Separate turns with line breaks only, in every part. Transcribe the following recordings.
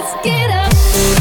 please get up.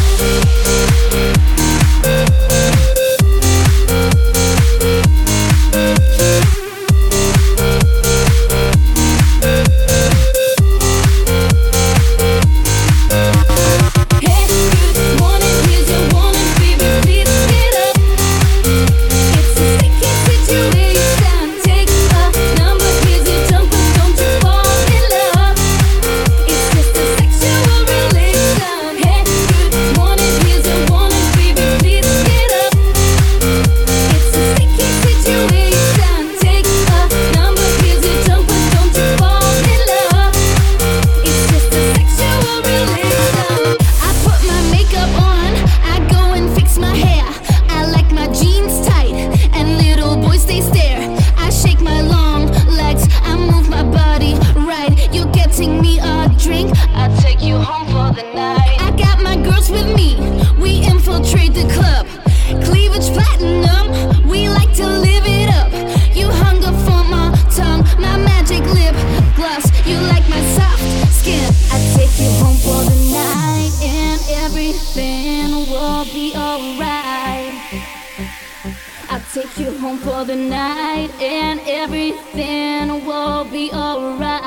Take you home for the night and everything will be alright.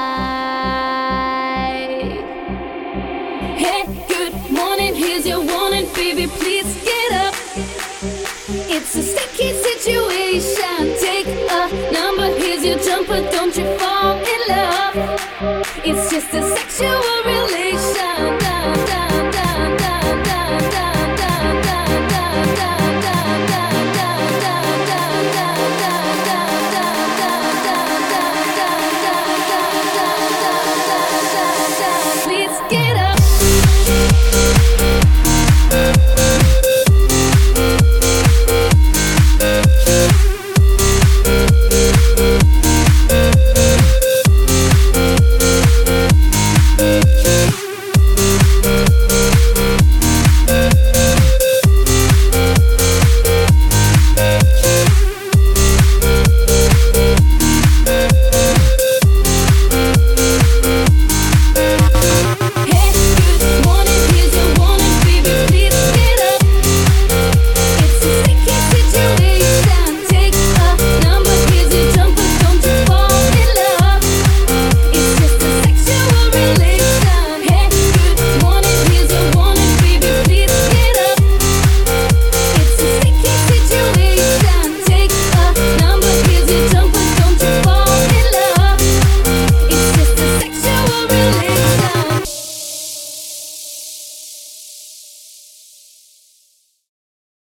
Hey, good morning, here's your warning, baby, please get up. It's a sticky situation, take a number, here's your jumper, don't you fall in love. It's just a sexual